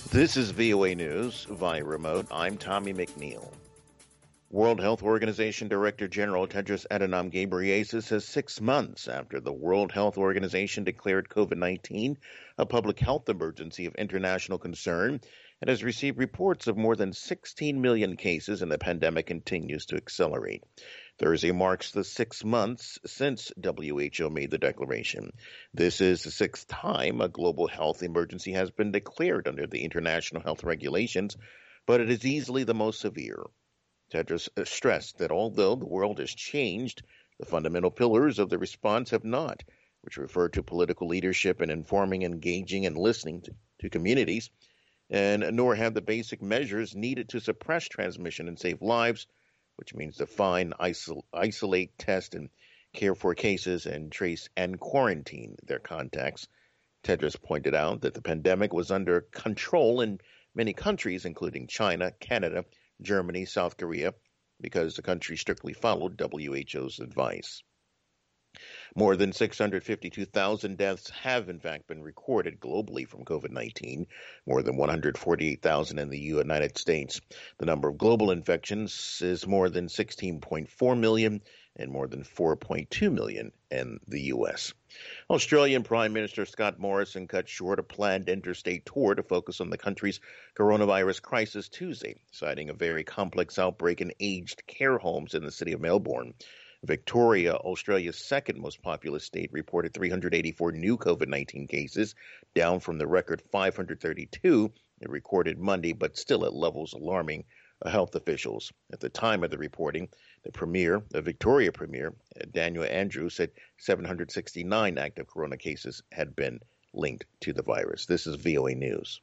This is VOA News via remote. I'm Tommy McNeil. World Health Organization Director General Tedros Adhanom Ghebreyesus says 6 months after the World Health Organization declared COVID-19 a public health emergency of international concern, it has received reports of more than 16 million cases, and the pandemic continues to accelerate. Thursday marks the 6 months since WHO made the declaration. This is the sixth time a global health emergency has been declared under the international health regulations, but it is easily the most severe. Tedros stressed that although the world has changed, the fundamental pillars of the response have not, which refer to political leadership and informing, engaging, and listening to communities, and nor have the basic measures needed to suppress transmission and save lives, which means define, isolate, test, and care for cases and trace and quarantine their contacts. Tedros pointed out that the pandemic was under control in many countries, including China, Canada, Germany, South Korea, because the country strictly followed WHO's advice. More than 652,000 deaths have, in fact, been recorded globally from COVID-19, more than 148,000 in the United States. The number of global infections is more than 16.4 million and more than 4.2 million in the U.S. Australian Prime Minister Scott Morrison cut short a planned interstate tour to focus on the country's coronavirus crisis Tuesday, citing a very complex outbreak in aged care homes in the city of Melbourne. Victoria, Australia's second most populous state, reported 384 new COVID-19 cases, down from the record 532 it recorded Monday, but still at levels alarming health officials. At the time of the reporting, the Victoria Premier, Daniel Andrews, said 769 active corona cases had been linked to the virus. This is VOA News.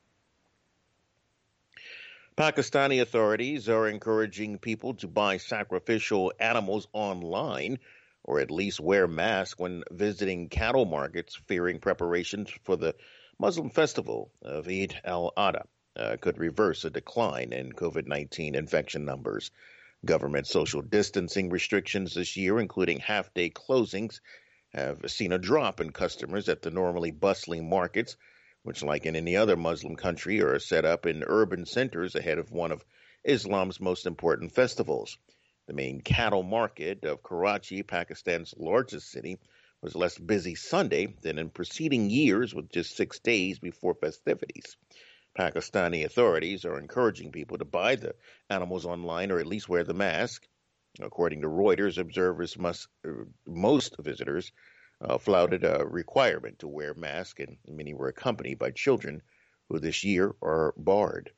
Pakistani authorities are encouraging people to buy sacrificial animals online or at least wear masks when visiting cattle markets, fearing preparations for the Muslim festival of Eid al-Adha could reverse a decline in COVID-19 infection numbers. Government social distancing restrictions this year, including half-day closings, have seen a drop in customers at the normally bustling markets, which, like in any other Muslim country, are set up in urban centers ahead of one of Islam's most important festivals. The main cattle market of Karachi, Pakistan's largest city, was less busy Sunday than in preceding years, with just 6 days before festivities. Pakistani authorities are encouraging people to buy the animals online or at least wear the mask. According to Reuters, most visitors flouted a requirement to wear masks, and many were accompanied by children who this year are barred.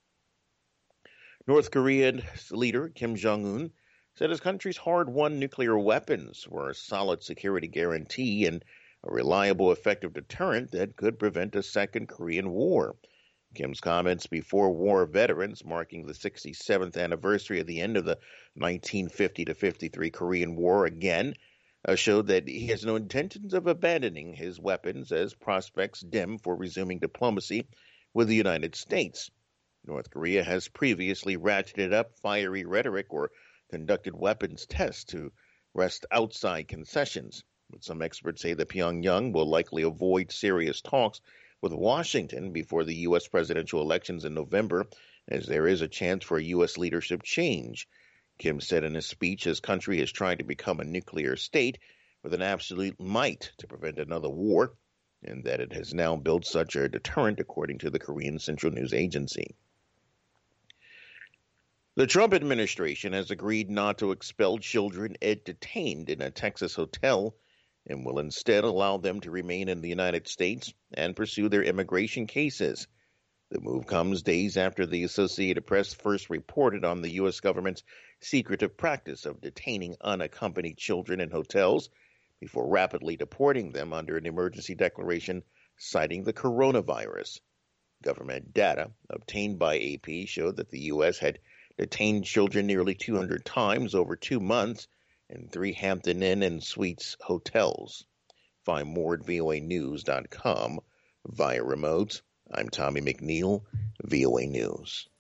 North Korean leader Kim Jong-un said his country's hard-won nuclear weapons were a solid security guarantee and a reliable, effective deterrent that could prevent a second Korean War. Kim's comments before war veterans marking the 67th anniversary of the end of the 1950-53 Korean War again showed that he has no intentions of abandoning his weapons as prospects dim for resuming diplomacy with the United States. North Korea has previously ratcheted up fiery rhetoric or conducted weapons tests to wrest outside concessions. But some experts say that Pyongyang will likely avoid serious talks with Washington before the U.S. presidential elections in November, as there is a chance for a U.S. leadership change. Kim said in his speech his country is trying to become a nuclear state with an absolute might to prevent another war, and that it has now built such a deterrent, according to the Korean Central News Agency. The Trump administration has agreed not to expel children it detained in a Texas hotel and will instead allow them to remain in the United States and pursue their immigration cases. The move comes days after the Associated Press first reported on the U.S. government's secretive practice of detaining unaccompanied children in hotels before rapidly deporting them under an emergency declaration citing the coronavirus. Government data obtained by AP showed that the U.S. had detained children nearly 200 times over 2 months in 3 Hampton Inn and Suites hotels. Find more at voanews.com via remote. I'm Tommy McNeil, VOA News.